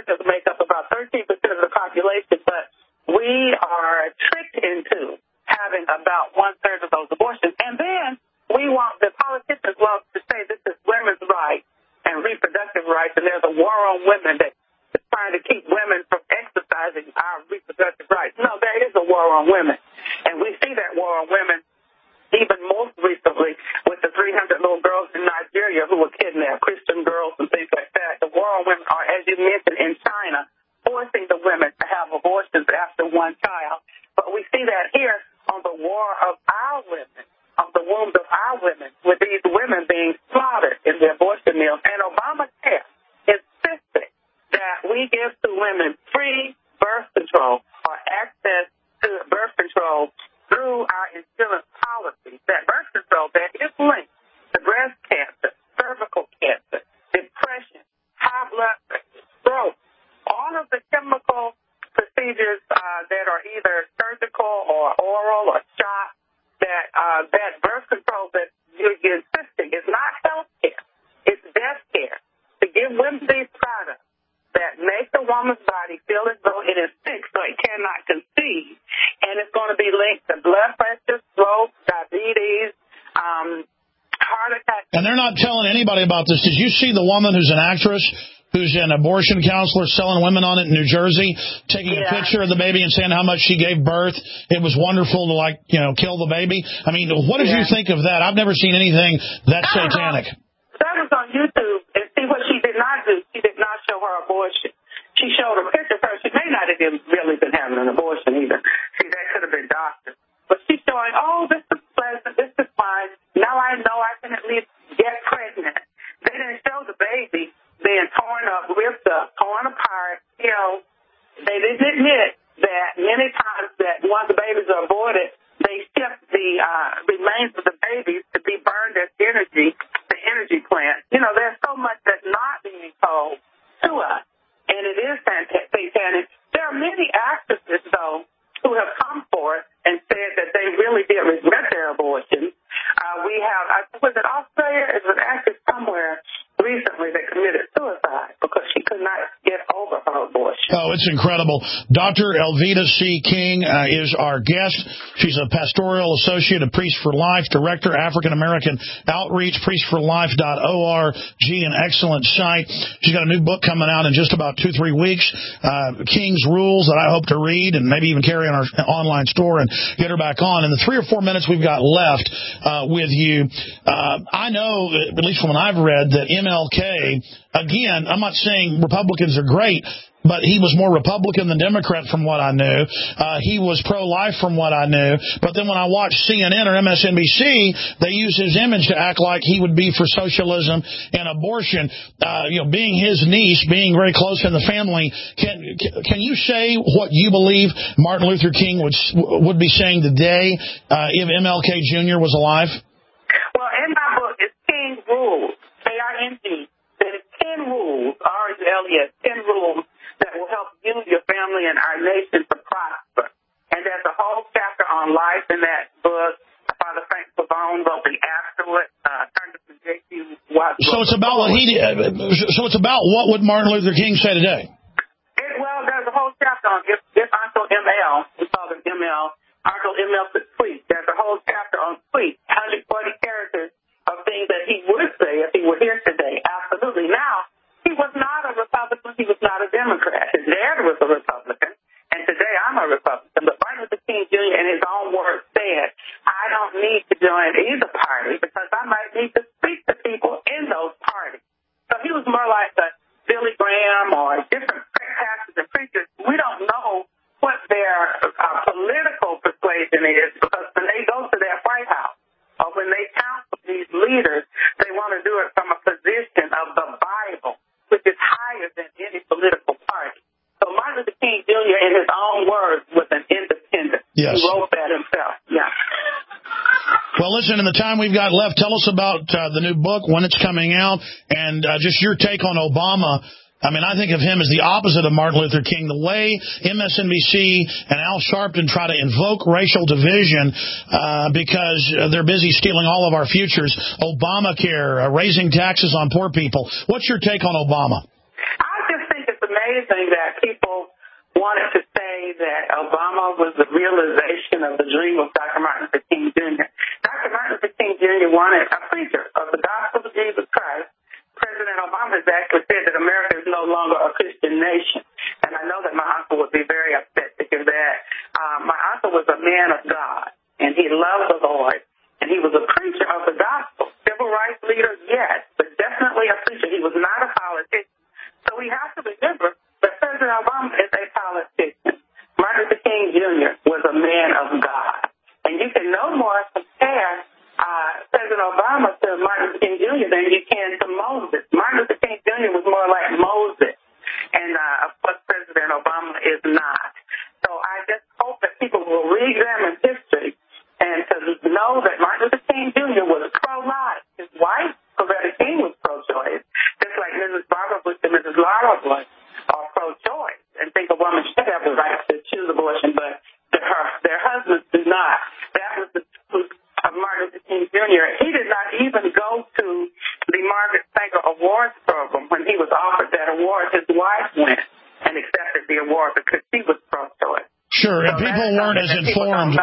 Americans make up about thirteen percent of the population, but we are tricked into having about one-third of those abortions. And then we want, the politicians love to say this is women's rights and reproductive rights, and there's a war on women that is trying to keep women from exercising our reproductive rights. No, there is a war on women. And we see that war on women even most recently with the three hundred little girls in Nigeria who were kidnapped, Christian girls and things like that. The war on women are, as you mentioned, in China, forcing the women to have abortions after one child. But we see that here on the war of our women, of the wombs of our women, with these women being slaughtered in the abortion mills. And Obamacare insisted that we give to women free birth control or access to birth control through our insurance policy. That birth control that is linked to breast cancer, cervical cancer, depression, high blood pressure, stroke, all of the chemical procedures uh, that are either surgical or oral or shot, that uh, that birth control that you're insisting is not health care, it's death care. To give women these products that make the woman's body feel as though it is sick so it cannot conceive, and it's going to be linked to blood pressure, stroke, diabetes, um, heart attack. And they're not telling anybody about this. Did you see the woman who's an actress who's an abortion counselor selling women on it in New Jersey, taking yeah. a picture of the baby and saying how much she gave birth? It was wonderful to, like, you know, kill the baby. I mean, what did yeah. you think of that? I've never seen anything that satanic. That was on YouTube, and see what she did not do. She did not show her abortion. She showed a picture of her. She may not have been, really been having an abortion either. See, that could have been doctored. But she's showing, oh, this is pleasant, this is fine. Now I know I can at least get pregnant. They didn't show the baby being torn up, ripped up, torn apart. You know, they didn't admit that many times that once the babies are aborted, they shift the uh, remains of the babies to be burned as energy, the energy plant. You know, there's so much that's not being told to us, and it is satanic. There are many actresses, though, who have come forth and said that they really did regret their abortions. Uh, we have, I, was it Australia? It was an actress somewhere recently that committed suicide because she could not get over her abortion. Oh, it's incredible. Doctor Elvita C. King uh, is our guest. She's a pastoral associate of Priest for Life, director, African-American Outreach, priest for life dot org, an excellent site. She's got a new book coming out in just about two, three weeks, uh, King's Rules, that I hope to read and maybe even carry on our online store and get her back on. In the three or four minutes we've got left uh, with you, uh, I know, at least from what I've read, that M L K, again, I'm not saying Republicans are great, but he was more Republican than Democrat from what I knew. Uh, he was pro-life from what I knew. But then when I watched C N N or M S N B C, they used his image to act like he would be for socialism and abortion. Uh, you know, being his niece, being very close in the family, can can you say what you believe Martin Luther King would would be saying today uh, if M L K Junior was alive? Well, in my book, it's King's Rules. K I N G. There's ten rules, R U L E S, ten rules that will help you, your family, and our nation to prosper. And there's a whole chapter on life in that book. Father Frank Pavone wrote the afterward, uh, turned to J Q Watts. So it's about what he did. So it's about what would Martin Luther King say today? It, well, there's a whole chapter on if, if Uncle M L, we call him M L, Uncle M L tweet. There's a whole chapter on tweet, one hundred forty characters of things that he would say if he were here today. Absolutely. Now, he was not a Republican. He was not a Democrat. His dad was a Republican, and today I'm a Republican. But Martin Luther King Junior in his own words said, I don't need to join either party because I might need to speak to people in those parties. So he was more like a Billy Graham or different pastors and preachers. We don't know what their uh, political persuasion is because when they go to their White House or when they counsel these leaders, they want to do it from a position of the Bible, which is higher than any political party. So Martin Luther King Junior, in his own words, was an independent. Yes. He wrote that himself. Yeah. Well, listen, in the time we've got left, tell us about uh, the new book, when it's coming out, and uh, just your take on Obama. I mean, I think of him as the opposite of Martin Luther King. The way M S N B C and Al Sharpton try to invoke racial division uh, because they're busy stealing all of our futures, Obamacare, uh, raising taxes on poor people. What's your take on Obama? I just think it's amazing amazing that people wanted to say that Obama was the realization of the dream of Doctor Martin Luther King Junior Doctor Martin Luther King Junior wanted a preacher of the gospel of Jesus Christ. President Obama has actually said that America is no longer a Christian nation. And I know that my uncle would be very upset to hear that. Uh, my uncle was a man of God, and he loved the Lord, and he was a preacher of the gospel. Civil rights leader, yes, but definitely a preacher. He was not a politician. So we have to remember that President Obama is a politician. Martin Luther King Junior was a man of God. And you can no more compare uh, President Obama to Martin Luther King Junior than you can to Moses. Martin Luther King Junior was more like Moses. And, uh, of course, President Obama is not. So I just hope that people will re-examine history and to know that Martin Luther King Junior was pro-life. His wife, Coretta King, was pro-choice, just like Missus Barbara Bush and Missus Laura Bush are pro-choice and think a woman should have the right to choose abortion, but her, their husbands do not. That was the truth of Martin Luther King Junior He did not even go to the Margaret Sanger Awards program. When he was offered that award, his wife went and accepted the award because she was pro-choice. Sure, so and people weren't as informed.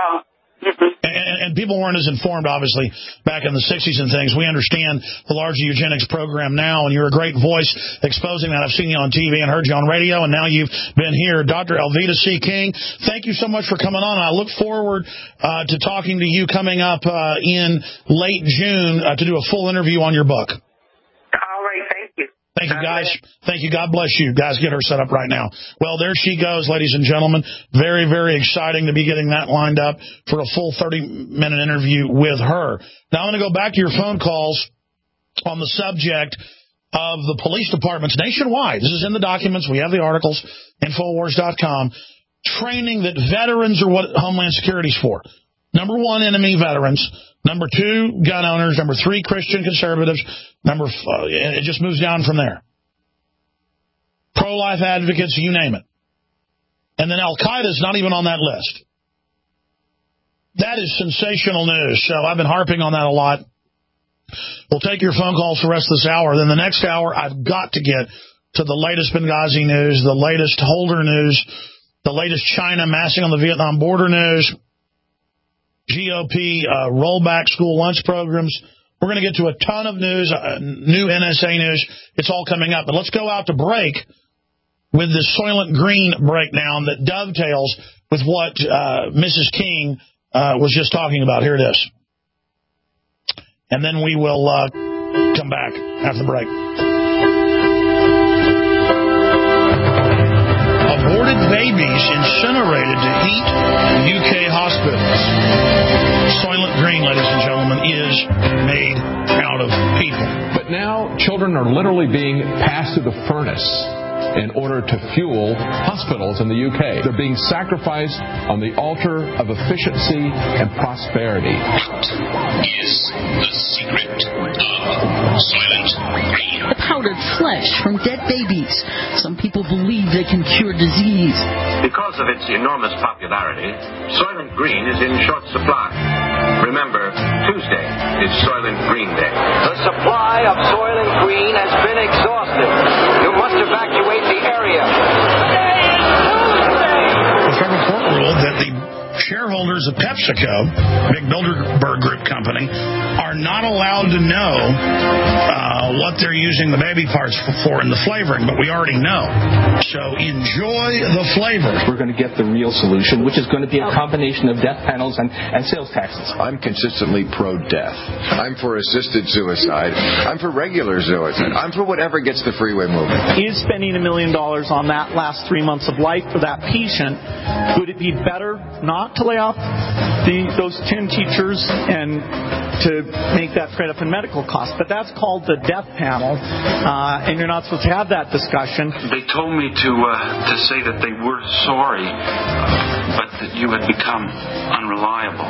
And, and people weren't as informed, obviously, back in the sixties and things. We understand the larger eugenics program now, and you're a great voice exposing that. I've seen you on T V and heard you on radio, and now you've been here. Doctor Alveda C. King, thank you so much for coming on. I look forward uh, to talking to you coming up uh, in late June uh, to do a full interview on your book. All right, thank you. Thank you, guys. Thank you. God bless you. Guys, get her set up right now. Well, there she goes, ladies and gentlemen. Very, very exciting to be getting that lined up for a full thirty-minute interview with her. Now, I'm going to go back to your phone calls on the subject of the police departments nationwide. This is in the documents. We have the articles, Infowars dot com. Training that veterans are what Homeland Security's for. Number one, enemy veterans. Number two, gun owners. Number three, Christian conservatives. Number four, it just moves down from there. Pro-life advocates, you name it. And then Al-Qaeda's not even on that list. That is sensational news. So I've been harping on that a lot. We'll take your phone calls for the rest of this hour. Then the next hour, I've got to get to the latest Benghazi news, the latest Holder news, the latest China massing on the Vietnam border news, G O P uh, rollback school lunch programs. We're going to get to a ton of news, uh, new N S A news. It's all coming up. But let's go out to break with this Soylent Green breakdown that dovetails with what uh, Missus King uh, was just talking about. Here it is. And then we will uh, come back after the break. Aborted babies incinerated to heat U K hospitals. Soylent Green, ladies and gentlemen, is made out of people. But now children are literally being passed through the furnace in order to fuel hospitals in the U K. They're being sacrificed on the altar of efficiency and prosperity. What is the secret of Soylent Green? The powdered flesh from dead babies. Some people believe they can cure disease. Because of its enormous popularity, Soylent Green is in short supply. Remember, Tuesday is Soylent Green Day. The supply of Soylent Green has been exhausted. You must evacuate the area. The federal court ruled that the shareholders of PepsiCo, big Bilderberg Group company, are not allowed to know uh, what they're using the baby parts for in the flavoring, but we already know. So enjoy the flavor. We're going to get the real solution, which is going to be a combination of death panels and, and sales taxes. I'm consistently pro-death. I'm for assisted suicide. I'm for regular suicide. I'm for whatever gets the freeway moving. Is spending a million dollars on that last three months of life for that patient, would it be better not to lay off the, those ten teachers and to make that straight up in medical costs? But that's called the death panel, uh, and you're not supposed to have that discussion. They told me to uh, to say that they were sorry, but that you had become unreliable.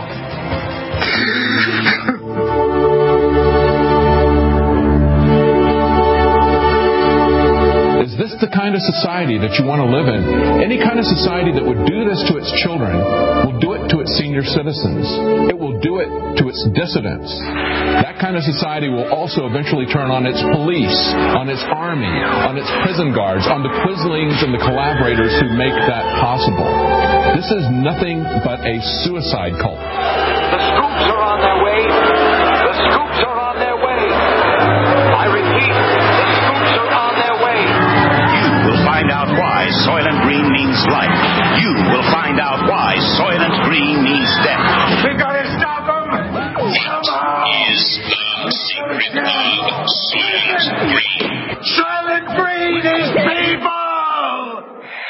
Is this the kind of society that you want to live in? Any kind of society that would do this to its children will do it to its senior citizens. It will do it to its dissidents. That kind of society will also eventually turn on its police, on its army, on its prison guards, on the quislings and the collaborators who make that possible. This is nothing but a suicide cult. The scoops are on their way. The scoops are on their way. I repeat, the scoops are on their way. You will find out why Soylent Green means life. You will find out why Soylent Green means death. We gotta stop them! What is the secret of Soylent Green? Soylent Green is people!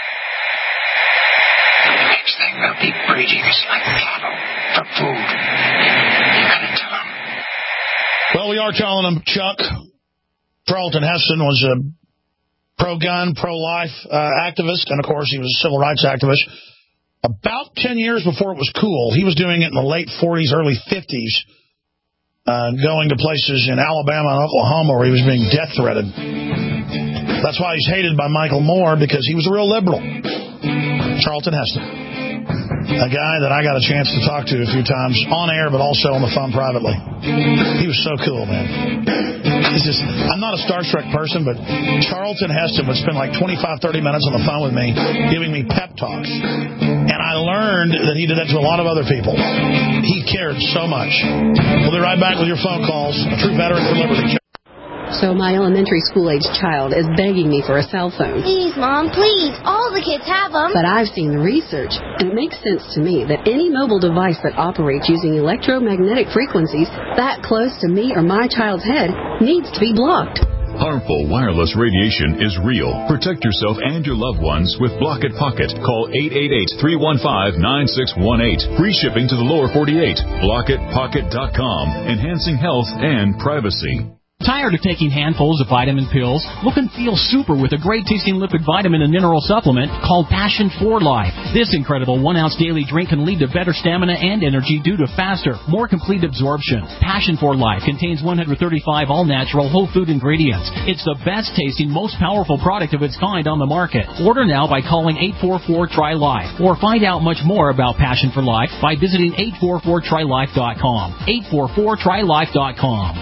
The next thing they'll be breeding us like cattle for food. You gotta tell them. Well, we are telling them, Chuck. Charlton Heston was a pro-gun, pro-life uh, activist, and, of course, he was a civil rights activist. About ten years before it was cool, he was doing it in the late forties, early fifties, uh, going to places in Alabama and Oklahoma where he was being death-threatened. That's why he's hated by Michael Moore, because he was a real liberal. Charlton Heston, a guy that I got a chance to talk to a few times on air, but also on the phone privately. He was so cool, man. It's just, I'm not a Star Trek person, but Charlton Heston would spend like twenty-five, thirty minutes on the phone with me, giving me pep talks. And I learned that he did that to a lot of other people. He cared so much. We'll be right back with your phone calls. A true veteran for liberty. So my elementary school-age child is begging me for a cell phone. Please, Mom, please. All the kids have them. But I've seen the research, and it makes sense to me that any mobile device that operates using electromagnetic frequencies that close to me or my child's head needs to be blocked. Harmful wireless radiation is real. Protect yourself and your loved ones with Block It Pocket. Call eight eight eight, three one five, nine six one eight. Free shipping to the lower forty-eight. block it pocket dot com. Enhancing health and privacy. Tired of taking handfuls of vitamin pills? Look and feel super with a great-tasting liquid vitamin and mineral supplement called Passion for Life. This incredible one-ounce daily drink can lead to better stamina and energy due to faster, more complete absorption. Passion for Life contains one hundred thirty-five all-natural whole food ingredients. It's the best-tasting, most powerful product of its kind on the market. Order now by calling eight four four, T R Y, LIFE or find out much more about Passion for Life by visiting eight four four try life dot com. eight four four try life dot com.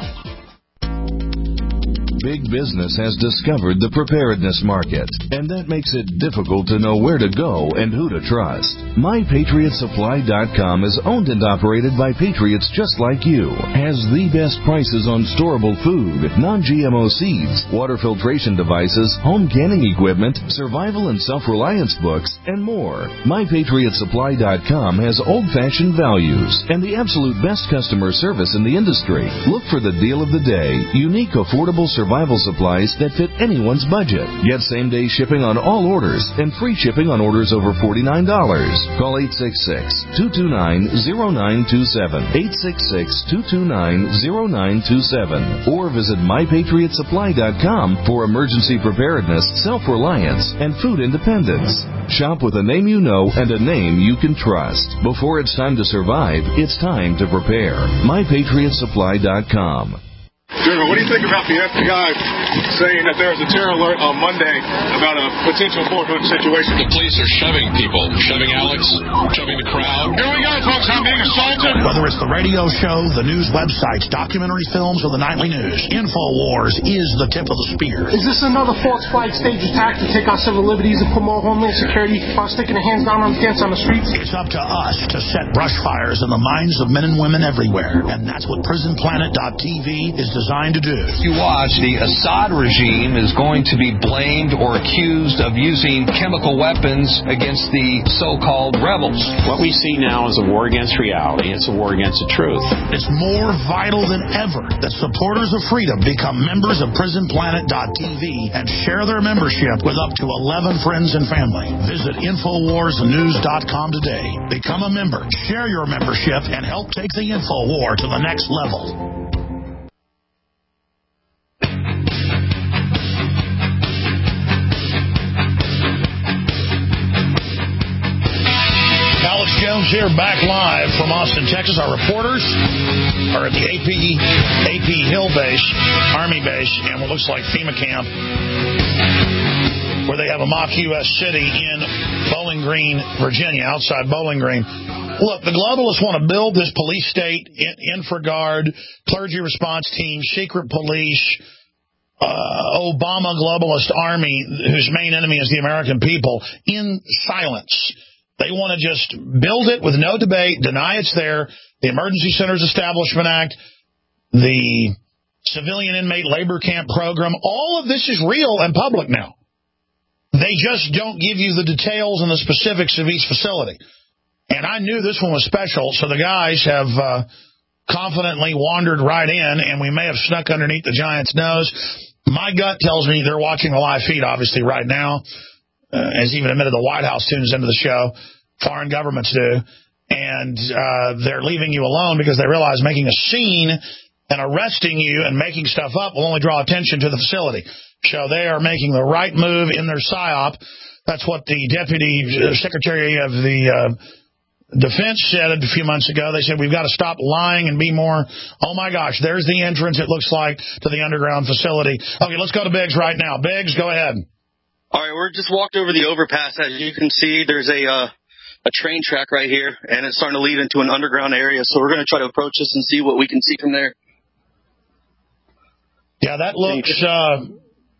Big business has discovered the preparedness market, and that makes it difficult to know where to go and who to trust. my patriot supply dot com is owned and operated by patriots just like you, has the best prices on storable food, non-G M O seeds, water filtration devices, home canning equipment, survival and self-reliance books, and more. my patriot supply dot com has old-fashioned values and the absolute best customer service in the industry. Look for the deal of the day, unique, affordable survival Survival supplies that fit anyone's budget. Get same-day shipping on all orders and free shipping on orders over forty-nine dollars. Call eight six six, two two nine, zero nine two seven, eight six six, two two nine, zero nine two seven, or visit my patriot supply dot com for emergency preparedness, self-reliance, and food independence. Shop with a name you know and a name you can trust. Before it's time to survive, it's time to prepare. my patriot supply dot com. General, what do you think about the F B I saying that there was a terror alert on Monday about a potential Fort Hood situation? The police are shoving people, shoving Alex, shoving the crowd. Here we go, folks. I'm being assaulted. Whether it's the radio show, the news websites, documentary films, or the nightly news, InfoWars is the tip of the spear. Is this another false flag stage attack to take our civil liberties and promote homeland security while sticking the hands down on against on the streets? It's up to us to set brush fires in the minds of men and women everywhere, and that's what prison planet dot t v is designed to do. You watch, the Assad regime is going to be blamed or accused of using chemical weapons against the so-called rebels. What we see now is a war against reality. It's a war against the truth. It's more vital than ever that supporters of freedom become members of prison planet dot t v and share their membership with up to eleven friends and family. Visit infowars news dot com today. Become a member, share your membership, and help take the InfoWar to the next level. Alex Jones here, back live from Austin, Texas. Our reporters are at the A P A P Hill Base, Army Base, and what looks like FEMA camp. where they have a mock U S city in Bowling Green, Virginia, outside Bowling Green. Look, the globalists want to build this police state, InfraGard, clergy response team, secret police, uh, Obama globalist army, whose main enemy is the American people, in silence. They want to just build it with no debate, deny it's there. The Emergency Centers Establishment Act, the civilian inmate labor camp program, all of this is real and public now. They just don't give you the details and the specifics of each facility. And I knew this one was special, so the guys have uh, confidently wandered right in, and we may have snuck underneath the giant's nose. My gut tells me they're watching a live feed, obviously, right now. Uh, as even admitted, the White House tunes into the show. Foreign governments do. And uh, they're leaving you alone because they realize making a scene and arresting you and making stuff up will only draw attention to the facility. So they are making the right move in their PSYOP. That's what the Deputy Secretary of the uh, Defense said a few months ago. They said, we've got to stop lying and be more, oh, my gosh, there's the entrance, it looks like, to the underground facility. Okay, let's go to Biggs right now. Biggs, go ahead. All right, we're just walked over the overpass. As you can see, there's a uh, a train track right here, and it's starting to lead into an underground area. So we're going to try to approach this and see what we can see from there. Yeah, that looks. Uh,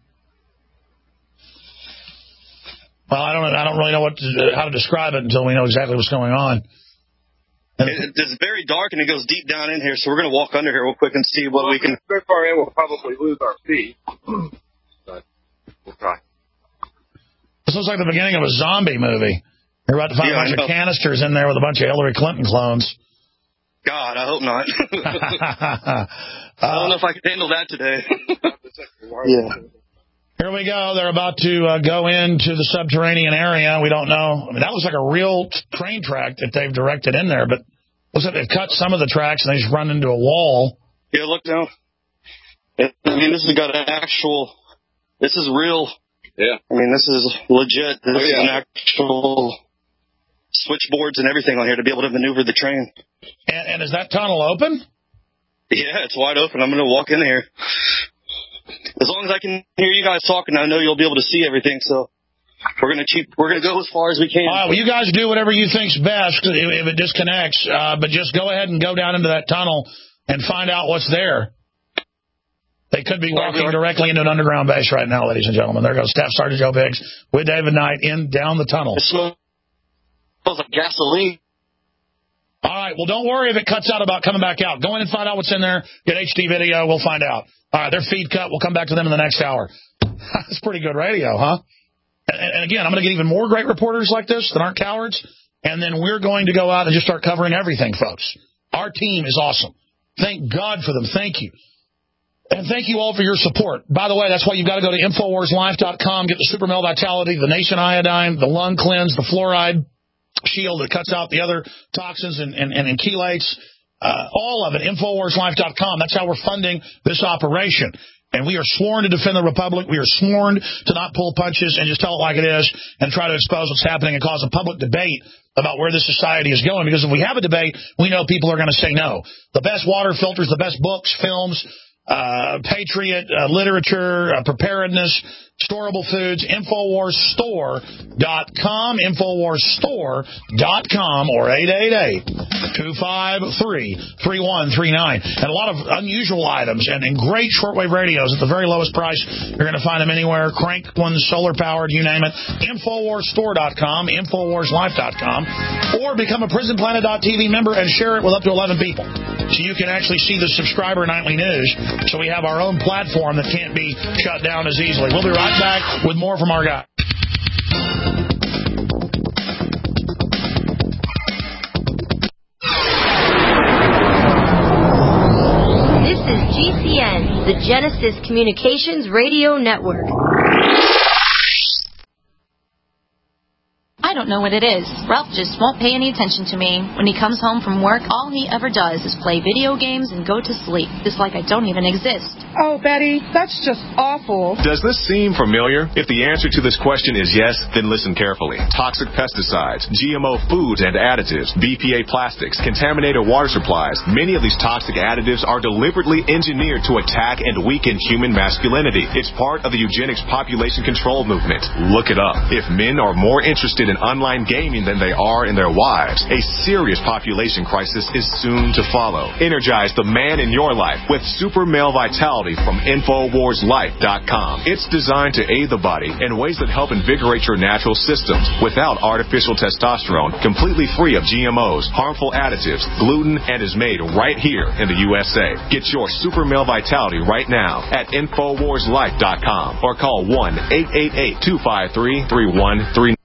well, I don't. I don't really know what to, how to describe it until we know exactly what's going on. It, it's very dark, and it goes deep down in here. So we're going to walk under here real quick and see what well, we can. Very far in, we'll probably lose our feet. But we'll try. This looks like the beginning of a zombie movie. You're about to find yeah, a bunch of canisters in there with a bunch of Hillary Clinton clones. God, I hope not. I don't know if I can handle that today. Yeah. Here we go. They're about to uh, go into the subterranean area. We don't know. I mean, that looks like a real train track that they've directed in there, but looks like they've cut some of the tracks and they just run into a wall. Yeah, look down. I mean, this has got an actual. This is real. Yeah. I mean, this is legit. This oh, yeah. is an actual switchboards and everything on here to be able to maneuver the train. And, and is that tunnel open? Yeah, it's wide open. I'm going to walk in here. As long as I can hear you guys talking, I know you'll be able to see everything. So we're going to keep. We're going to go as far as we can. All right. Well, you guys do whatever you think's best if, if it disconnects. Uh, but just go ahead and go down into that tunnel and find out what's there. They could be walking directly into an underground base right now, ladies and gentlemen. There goes Staff Sergeant Joe Biggs with David Knight in down the tunnel. It smells like gasoline. All right. Well, don't worry if it cuts out about coming back out. Go in and find out what's in there. Get H D video. We'll find out. All right. Their feed cut. We'll come back to them in the next hour. That's pretty good radio, huh? And, and again, I'm going to get even more great reporters like this that aren't cowards. And then we're going to go out and just start covering everything, folks. Our team is awesome. Thank God for them. Thank you. And thank you all for your support. By the way, that's why you've got to go to Infowars Life dot com, get the Super Male Vitality, the Nation Iodine, the Lung Cleanse, the Fluoride Shield that cuts out the other toxins and, and, and chelates, uh, all of it, Infowars Life dot com. That's how we're funding this operation. And we are sworn to defend the Republic. We are sworn to not pull punches and just tell it like it is and try to expose what's happening and cause a public debate about where this society is going. Because if we have a debate, we know people are going to say no. The best water filters, the best books, films, Uh, Patriot, uh, literature, uh, preparedness, storable foods, Infowars Store dot com, Infowars Store dot com, or eight eight eight, two five three, three one three nine. And a lot of unusual items and, and great shortwave radios at the very lowest price. You're going to find them anywhere, cranked ones, solar-powered, you name it. Infowars Store dot com, Infowars Life dot com, or become a Prison Planet dot T V member and share it with up to eleven people. So you can actually see the subscriber nightly news. So we have our own platform that can't be shut down as easily. We'll be right back with more from our guy. This is G C N, the Genesis Communications Radio Network. I don't know what it is. Ralph just won't pay any attention to me. When he comes home from work, all he ever does is play video games and go to sleep. It's like I don't even exist. Oh, Betty, that's just awful. Does this seem familiar? If the answer to this question is yes, then listen carefully. Toxic pesticides, G M O foods and additives, B P A plastics, contaminated water supplies. Many of these toxic additives are deliberately engineered to attack and weaken human masculinity. It's part of the eugenics population control movement. Look it up. If men are more interested in online gaming than they are in their wives, a serious population crisis is soon to follow. Energize the man in your life with Super Male Vitality from Infowars Life dot com. It's designed to aid the body in ways that help invigorate your natural systems without artificial testosterone, completely free of G M Os, harmful additives, gluten, and is made right here in the U S A. Get your Super Male Vitality right now at Infowars Life dot com or call one eight eight eight, two five three, three one three nine.